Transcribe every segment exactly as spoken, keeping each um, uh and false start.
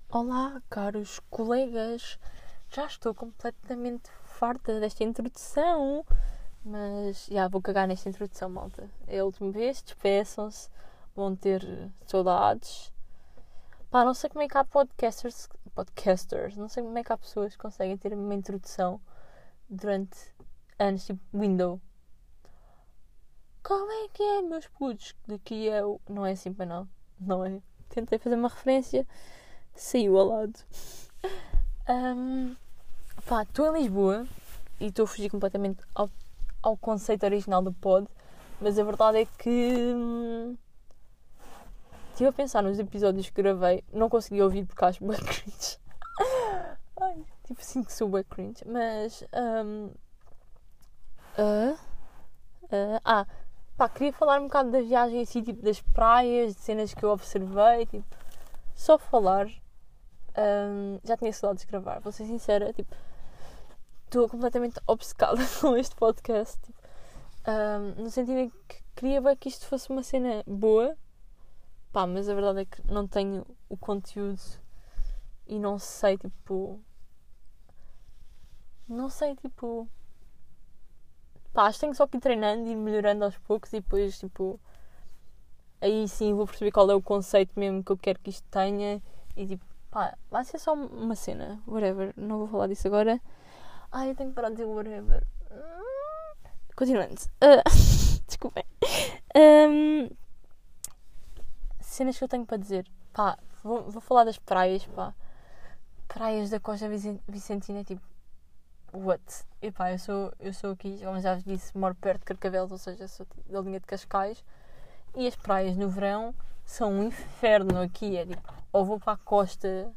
Olá, caros colegas, já estou completamente farta desta introdução, mas já vou cagar nesta introdução, malta. É a última vez, despeçam-se, vão ter saudades. Pá, não sei como é que há podcasters, podcasters, não sei como é que há pessoas que conseguem ter uma introdução durante anos, tipo window. Como é que é, meus putos? Daqui é o... Não é assim para não, não é? Tentei fazer uma referência, saiu ao lado. Um, pá, estou em Lisboa e estou a fugir completamente ao, ao conceito original do pod, mas a verdade é que hum, estive a pensar nos episódios que gravei, não consegui ouvir porque acho bem cringe. Ai, tipo, sinto que sou bem cringe, mas um, uh, uh, ah, pá, queria falar um bocado da viagem assim, tipo, das praias, de cenas que eu observei, tipo, só falar. Um, já tinha saudades de gravar, vou ser sincera, tipo, estou completamente obcecada com este podcast, tipo, um, no sentido em que queria bem que isto fosse uma cena boa, pá, mas a verdade é que não tenho o conteúdo e não sei, tipo, não sei, tipo, pá, acho que tenho só que ir treinando e ir melhorando aos poucos e depois, tipo, aí sim vou perceber qual é o conceito mesmo que eu quero que isto tenha e, tipo, pá, vai ser só uma cena, whatever, não vou falar disso agora. Ai, eu tenho que parar de dizer whatever. Continuando. Uh, desculpem. Um, cenas que eu tenho para dizer. Pá, vou, vou falar das praias, pá. Praias da Costa Vicentina, tipo, what? E pá, eu sou, eu sou aqui, como já vos disse, moro perto de Carcavelos, ou seja, sou da linha de Cascais. E as praias no verão são um inferno aqui. É tipo, ou vou para a costa,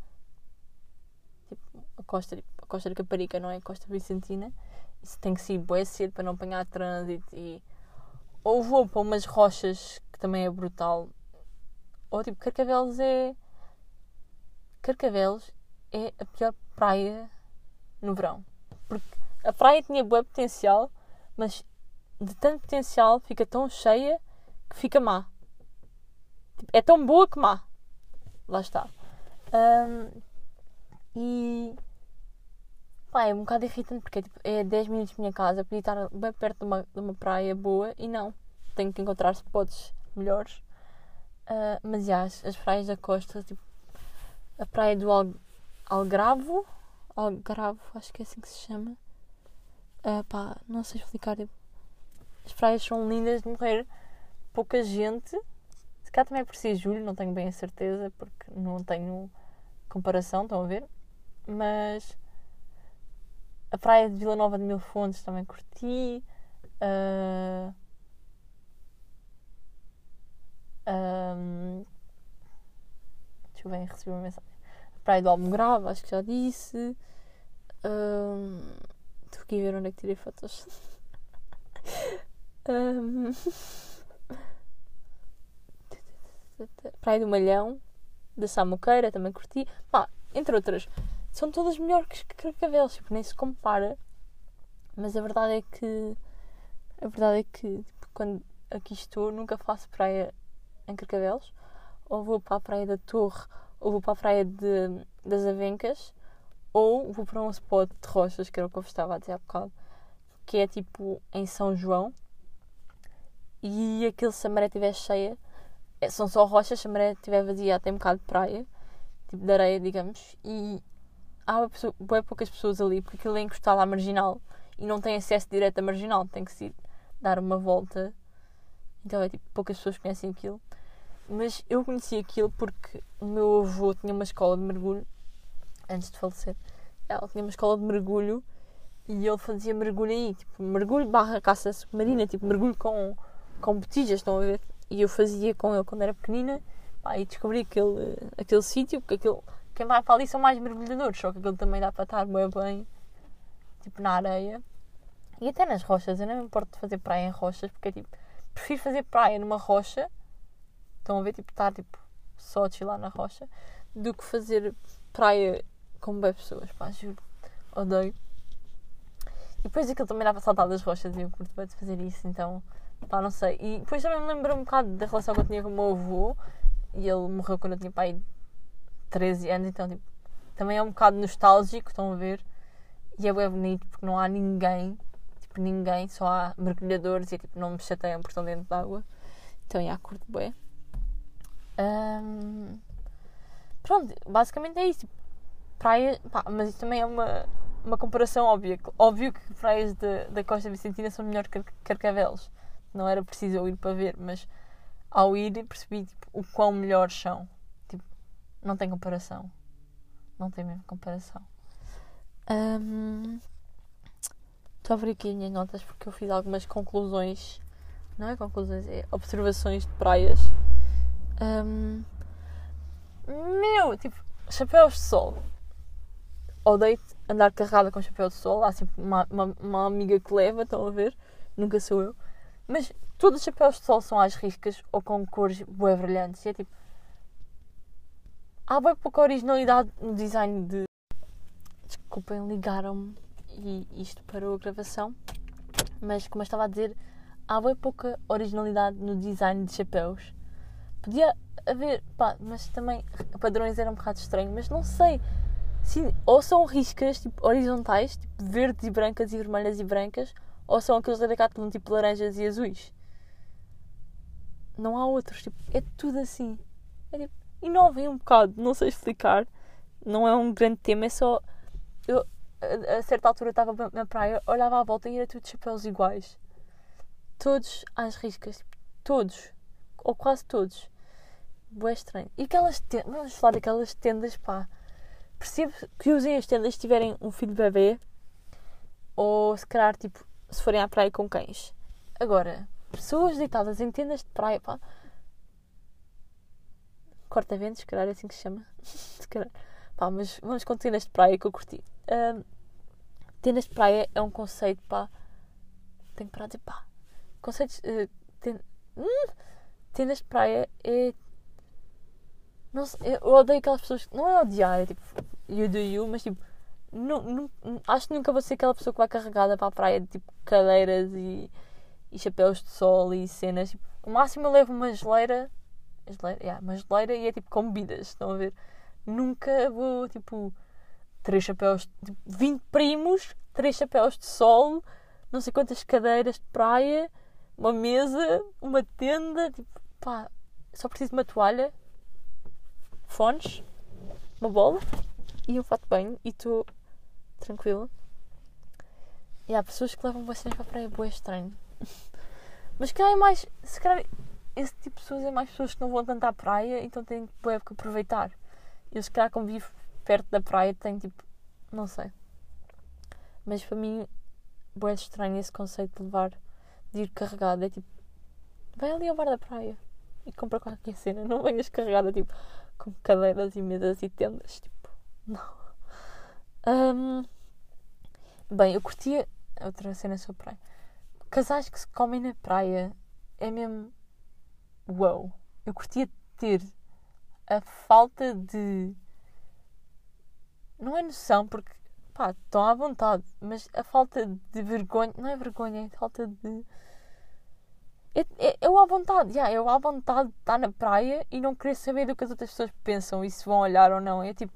tipo, a costa, tipo, a costa da Caparica, não é? A Costa Vicentina. Isso tem que ser bué cedo para não apanhar trânsito. E... ou vou para umas rochas, que também é brutal. Ou tipo, Carcavelos é... Carcavelos é a pior praia no verão. Porque a praia tinha bué potencial, mas de tanto potencial fica tão cheia que fica má. Tipo, é tão boa que má. Lá está. Um, e... pá, é um bocado irritante porque é, tipo, é dez minutos da minha casa, podia estar bem perto de uma, de uma praia boa e não. Tenho que encontrar spots melhores. Uh, mas já, as, as praias da costa, tipo, a praia do Al, Algravo, Algravo, acho que é assim que se chama. Uh, pá, não sei explicar. Tipo, as praias são lindas de morrer, pouca gente. Se cá também é por si julho, não tenho bem a certeza porque não tenho comparação, estão a ver? Mas a praia de Vila Nova de Mil Fontes também curti. Uh, um, deixa eu ver, recebi uma mensagem. A praia do Almograve, acho que já disse. Um, estou aqui a ver onde é que tirei fotos. um, praia do Malhão, da Samuqueira, também curti. Pá, entre outras. São todas melhores que Carcavelos, tipo, nem se compara. Mas a verdade é que a verdade é que tipo, quando aqui estou nunca faço praia em Carcavelos. Ou vou para a praia da Torre, ou vou para a praia de, das Avencas, ou vou para um spot de rochas, que era o que eu estava a dizer há bocado, que é tipo em São João, e aquele, se a maré estiver cheia, são só rochas, se a maré estiver vazia tem um bocado de praia, tipo de areia, digamos, e há pessoa, bem poucas pessoas ali, porque aquilo é encostado à marginal e não tem acesso direto à marginal, tem que se dar uma volta. Então é tipo, poucas pessoas conhecem aquilo. Mas eu conheci aquilo porque o meu avô tinha uma escola de mergulho, antes de falecer. Ela tinha uma escola de mergulho e ele fazia mergulho aí, tipo, mergulho barra caça submarina, tipo, mergulho com, com botijas, estão a ver? E eu fazia com ele quando era pequenina, pá, e descobri aquele, aquele sítio, porque aquele... quem vai para ali são mais mergulhadores, só que aquilo também dá para estar bem, bem tipo, na areia. E até nas rochas, eu não me importo de fazer praia em rochas, porque tipo, prefiro fazer praia numa rocha, estão a ver, tipo, estar tipo, só a chilar na rocha, do que fazer praia com bem pessoas, pá, juro, odeio. E depois aquilo também dá para saltar das rochas e eu curto bem de fazer isso, então, pá, não sei. E depois também me lembro um bocado da relação que eu tinha com o meu avô, e ele morreu quando eu tinha pai treze anos, então tipo, também é um bocado nostálgico, estão a ver? E é bem bonito porque não há ninguém, tipo ninguém, só há mergulhadores e tipo, não me chateiam porque estão dentro de água. Então, já, curto bem. Um, pronto, basicamente é isso. Tipo, praia, pá, mas isso também é uma, uma comparação óbvia. Óbvio que praias de, da Costa Vicentina são melhor que Carcavelos. Não era preciso eu ir para ver, mas ao ir percebi tipo, o quão melhores são. Tipo, não tem comparação. Não tem mesmo comparação. Um, estou a abrir aqui as minhas notas porque eu fiz algumas conclusões. Não é conclusões, é observações de praias. Um, meu, tipo, chapéus de sol. Odeio andar carregada com chapéu de sol. Há sempre uma, uma, uma amiga que leva, estão a ver? Nunca sou eu. Mas todos os chapéus de sol são às riscas ou com cores bué brilhantes. E é tipo... Há bem pouca originalidade no design de... Desculpem, ligaram-me e isto parou a gravação. Mas, como eu estava a dizer, há bem pouca originalidade no design de chapéus. Podia haver, pá, mas também padrões eram um bocado estranhos, mas não sei. Sim, ou são riscas tipo, horizontais, tipo verdes e brancas e vermelhas e brancas, ou são aqueles da Decathlon tipo laranjas e azuis. Não há outros, tipo, é tudo assim. É tipo, inovem um bocado, não sei explicar. Não é um grande tema, é só... Eu, a, a certa altura estava na praia, olhava à volta e era tudo chapéus iguais. Todos às riscas, tipo, todos. Ou quase todos. Bué estranho. E aquelas tendas, vamos falar daquelas tendas, pá. Percebo que usem as tendas se tiverem um filho bebê. Ou se calhar, tipo, se forem à praia com cães. Agora, pessoas deitadas em tendas de praia, pá. Corta-ventos, se calhar é assim que se chama. Se calhar. Pá, mas vamos com tendas de praia que eu curti. Um, tendas de praia é um conceito, pá. Tenho que parar de dizer, pá. Conceitos... Uh, ten... hum, tendas de praia é... Não sei, eu odeio aquelas pessoas... Não é odiar, é tipo... You do you, mas tipo... Não, não, acho que nunca vou ser aquela pessoa que vai carregada para a praia de tipo cadeiras e, e chapéus de sol e cenas. Tipo, o máximo eu levo uma geleira... geleira yeah, uma geleira e é tipo com bebidas, estão a ver? Nunca vou, tipo... Três chapéus... Tipo, vinte primos, três chapéus de sol, não sei quantas cadeiras de praia, uma mesa, uma tenda, tipo... Pá, só preciso de uma toalha... fones, uma bola e um fato de banho e estou tranquila. E há pessoas que levam bastante para a praia, bué estranho. Mas se calhar é mais, se calhar esse tipo de pessoas é mais pessoas que não vão tanto à praia, então têm bué que aproveitar. Eu se calhar como vivo perto da praia tenho tipo, não sei. Mas para mim bué estranho esse conceito de levar, de ir carregado. É tipo, vai ali ao bar da praia e compra qualquer cena, não venhas carregada tipo com cadeiras e mesas e tendas, tipo, não. Um, bem, eu curtia outra cena sobre praia. Casais que se comem na praia é mesmo uau. Eu curtia ter a falta de, não é noção, porque pá, estão à vontade, mas a falta de vergonha, não é vergonha, é falta de É, é, eu à vontade, yeah, eu à vontade de estar na praia e não querer saber do que as outras pessoas pensam e se vão olhar ou não. É tipo,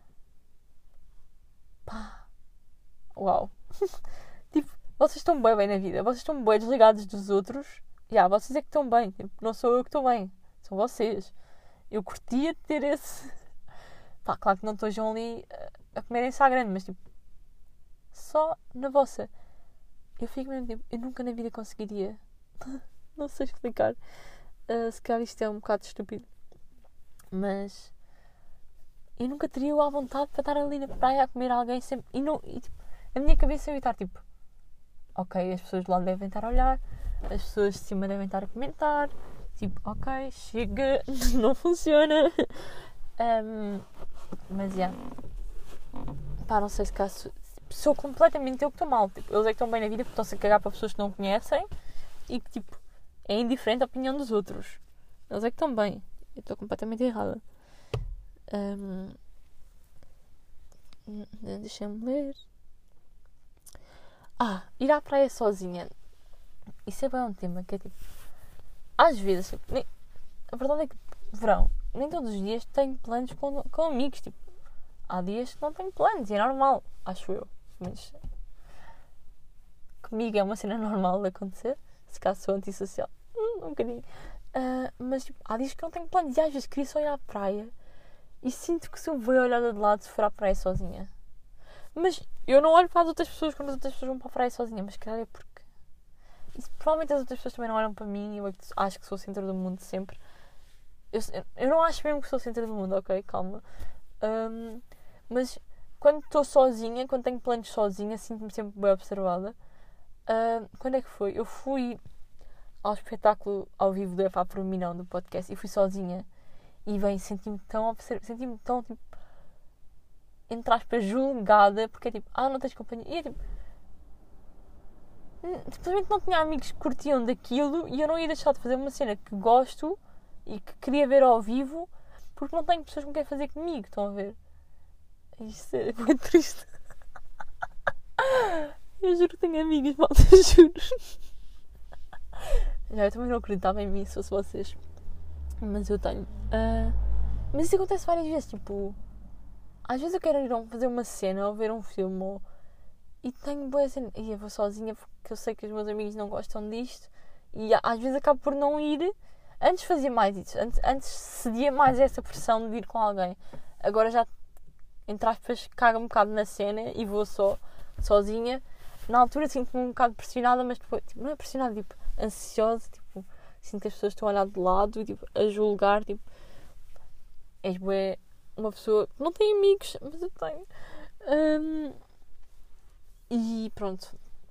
pá, uau. Tipo, vocês estão bem bem na vida, vocês estão bem desligados dos outros. Yeah, vocês é que estão bem, tipo, não sou eu que estou bem, são vocês. Eu curtia ter esse. Pá, claro que não estejam ali a, a comerem-se à grande, mas tipo, só na vossa. Eu fico mesmo tipo, eu nunca na vida conseguiria. Não sei explicar. Uh, se calhar isto é um bocado estúpido. Mas eu nunca teria à vontade para estar ali na praia a comer alguém sempre. E, não, e tipo, a minha cabeça ia estar tipo, ok, as pessoas de lá devem estar a olhar, as pessoas de cima devem estar a comentar. Tipo, ok, chega, não funciona. Um, mas já. Yeah. Pá, não sei se caso. Sou completamente eu que estou mal. Tipo, eles é que estão bem na vida porque estão-se a cagar para pessoas que não conhecem e que tipo. É indiferente a opinião dos outros. Eles é que estão bem. Eu estou completamente errada. Um... Deixa-me ler. Ah, ir à praia sozinha. Isso é bem um tema que é tipo... Às vezes... Tipo, nem... A verdade é que verão... nem todos os dias tenho planos com, com amigos. Tipo, há dias que não tenho planos e é normal, acho eu. Mas comigo é uma cena normal de acontecer. Se caso sou antissocial, hum, um bocadinho. Uh, mas tipo, há dias que não tenho planos e às vezes queria só ir à praia e sinto que sou bem olhada de lado se for à praia sozinha. Mas eu não olho para as outras pessoas quando as outras pessoas vão para a praia sozinha, mas calhar é porque e, provavelmente as outras pessoas também não olham para mim e eu acho que sou o centro do mundo sempre. Eu, eu não acho mesmo que sou o centro do mundo, ok? Calma. Um, mas quando estou sozinha, quando tenho planos sozinha, sinto-me sempre bem observada. Uh, quando é que foi? Eu fui ao espetáculo ao vivo do E F A por mim não, do podcast, e fui sozinha. E bem, senti-me tão observada, senti-me tão, tipo, entre aspas, julgada, porque é tipo, ah, não tens companhia. E é tipo, simplesmente não tinha amigos que curtiam daquilo e eu não ia deixar de fazer uma cena que gosto e que queria ver ao vivo porque não tenho pessoas que querem fazer comigo, estão a ver? Isto é muito triste. Eu juro que tenho amigas, malta, juro. Já, eu também não acreditava em mim se fosse vocês. Mas eu tenho. Uh, mas isso acontece várias vezes, tipo... Às vezes eu quero ir fazer uma cena ou ver um filme ou... E tenho boa cena. E eu vou sozinha porque eu sei que os meus amigos não gostam disto. E às vezes acabo por não ir. Antes fazia mais isso. Antes, antes cedia mais essa pressão de ir com alguém. Agora já, entre aspas, cago um bocado na cena e vou só, sozinha. Na altura sinto-me um bocado pressionada, mas depois, tipo, não é pressionada, tipo, ansiosa, tipo, sinto que as pessoas estão a olhar de lado e, tipo, a julgar, tipo, és bué, uma pessoa que não tem amigos, mas eu tenho. Um, e pronto.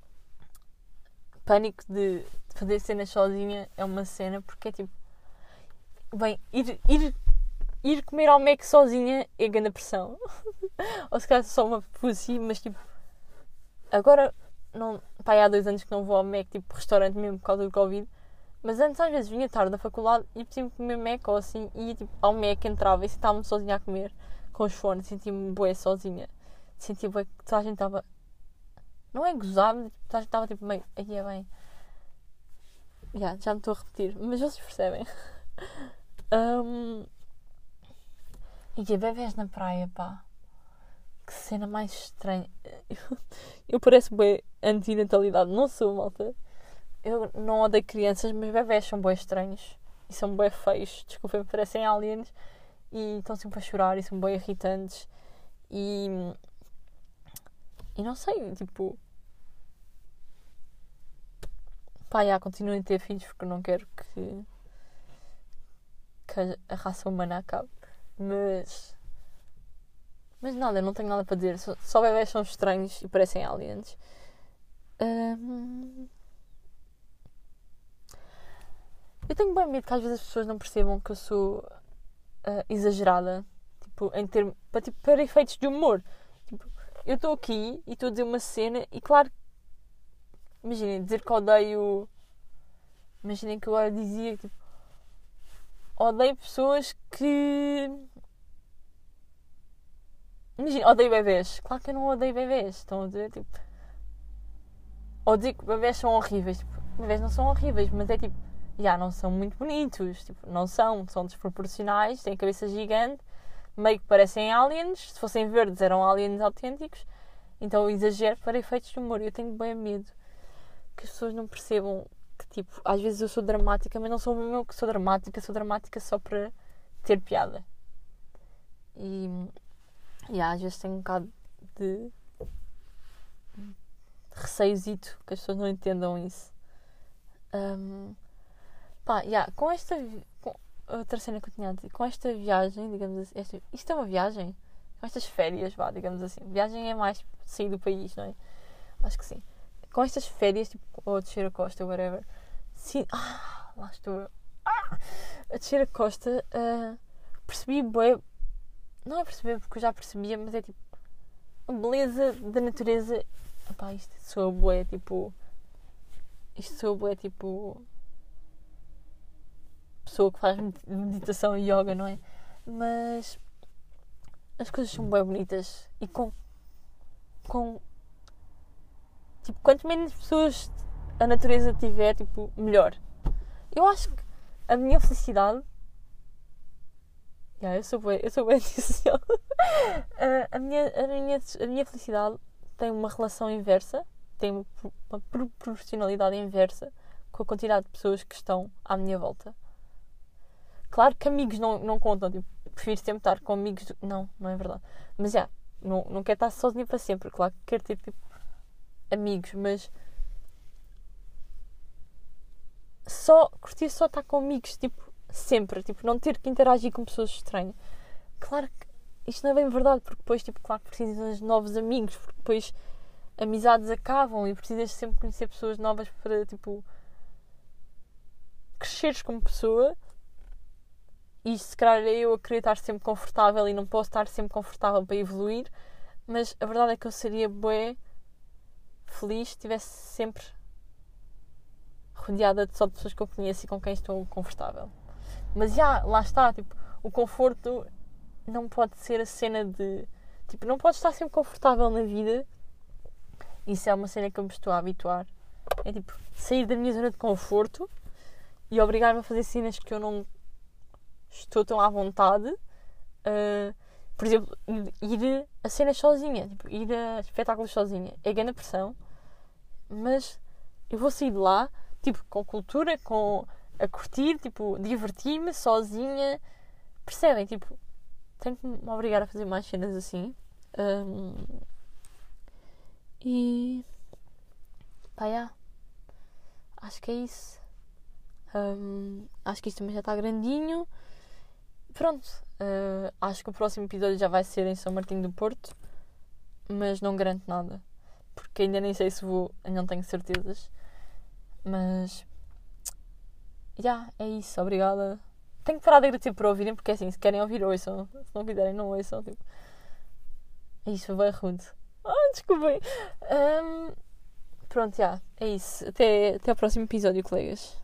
Pânico de fazer cenas sozinha é uma cena, porque é tipo, bem, ir, ir, ir comer ao Mac sozinha é grande pressão. Ou se calhar só uma pussy, mas tipo, agora, não, pá, há dois anos que não vou ao Mac, tipo, restaurante mesmo por causa do Covid. Mas antes, às vezes, vinha tarde da faculdade e podia comer Mac ou assim. E ia, tipo, ao Mac, entrava e sentava-me sozinha a comer com os fones. Sentia-me bué sozinha. Sentia bué que toda a gente estava... Não é gozar, mas toda a gente estava, tipo, meio... Aí é bem... Yeah, já me estou a repetir, mas vocês percebem. um... E que bebés na praia, pá. Que cena mais estranha. Eu, eu pareço bem antinatalidade. Não sou, malta. Eu não odeio crianças, mas bebés são bem estranhos. E são bem feios. Desculpem, parecem aliens. E estão sempre a chorar e são bem irritantes. E... E não sei, tipo... Pá, já, continuem a ter filhos porque eu não quero que... Que a raça humana acabe. Mas... Mas nada, eu não tenho nada para dizer. Só, só bebés são estranhos e parecem aliens. Hum... Eu tenho bem medo que às vezes as pessoas não percebam que eu sou uh, exagerada. Tipo, em termos... Para, tipo, para efeitos de humor. Tipo, eu estou aqui e estou a dizer uma cena e claro... Imaginem, dizer que odeio... Imaginem que eu agora dizia tipo... Odeio pessoas que... Imagina, odeio bebés. Claro que eu não odeio bebés. Estão a dizer, tipo... Ou dizer que bebés são horríveis. Tipo, bebés não são horríveis, mas é tipo... Já, não são muito bonitos. Tipo, não são. São desproporcionais. Têm a cabeça gigante. Meio que parecem aliens. Se fossem verdes, eram aliens autênticos. Então eu exagero para efeitos de humor. Eu tenho bem medo que as pessoas não percebam que, tipo... Às vezes eu sou dramática, mas não sou mesmo eu que sou dramática. Sou dramática só para ter piada. E... E às vezes tenho um bocado de, de receiozito que as pessoas não entendam isso. Um, pá, yeah, com esta com, outra cena que eu tinha a dizer, com esta viagem, digamos assim, esta, isto é uma viagem? Com estas férias, vá, digamos assim. Viagem é mais sair do país, não é? Acho que sim. Com estas férias, tipo, ou a descer a costa, whatever. Sim, ah, lá estou eu. Ah, a descer a costa, uh, percebi bué. Não é perceber porque eu já percebia, mas é tipo a beleza da natureza. Epá, isto soa bué, tipo... Isto soa bué, tipo... Pessoa que faz meditação e yoga, não é? Mas... As coisas são bué bonitas. E com... Com... Tipo, quanto menos pessoas a natureza tiver, tipo, melhor. Eu acho que a minha felicidade... Yeah, eu sou bem, eu sou bem antissocial. uh, a, minha, a, minha, a minha felicidade tem uma relação inversa, tem uma, uma proporcionalidade inversa com a quantidade de pessoas que estão à minha volta. Claro que amigos não, não contam, tipo, prefiro sempre estar com amigos. Do... Não, não é verdade. Mas já, yeah, não, não quero estar sozinha para sempre. Claro que quero ter tipo, amigos, mas só curtir só estar com amigos, tipo, sempre, tipo, não ter que interagir com pessoas estranhas. Claro que isto não é bem verdade, porque depois, tipo, claro que precisas de novos amigos, porque depois amizades acabam e precisas sempre conhecer pessoas novas para, tipo, cresceres como pessoa. E se calhar é eu a querer estar sempre confortável e não posso estar sempre confortável para evoluir, mas a verdade é que eu seria bué feliz se estivesse sempre rodeada de só de pessoas que eu conheço e com quem estou confortável. Mas já, lá está, tipo, o conforto não pode ser a cena de... Tipo, não pode estar sempre confortável na vida. Isso é uma cena que eu me estou a habituar. É tipo, sair da minha zona de conforto e obrigar-me a fazer cenas que eu não estou tão à vontade. Uh, por exemplo, ir, ir a cenas sozinha, tipo, ir a espetáculos sozinha. É grande pressão, mas eu vou sair de lá, tipo, com cultura, com a curtir, tipo, divertir-me sozinha. Percebem? Tipo, tenho que me obrigar a fazer mais cenas assim. Um, e pá, yeah. Acho que é isso. Um, acho que isto também já está grandinho. Pronto, uh, acho que o próximo episódio já vai ser em São Martinho do Porto, mas não garanto nada, porque ainda nem sei se vou, não tenho certezas. Mas já, yeah, é isso, obrigada. Tenho que parar de agradecer por ouvirem, porque assim, se querem ouvir, ouçam, se não quiserem, não ouçam. Tipo. Isso foi bem rude. Ah, desculpem. Um, pronto, já, yeah, é isso. Até, até ao próximo episódio, colegas.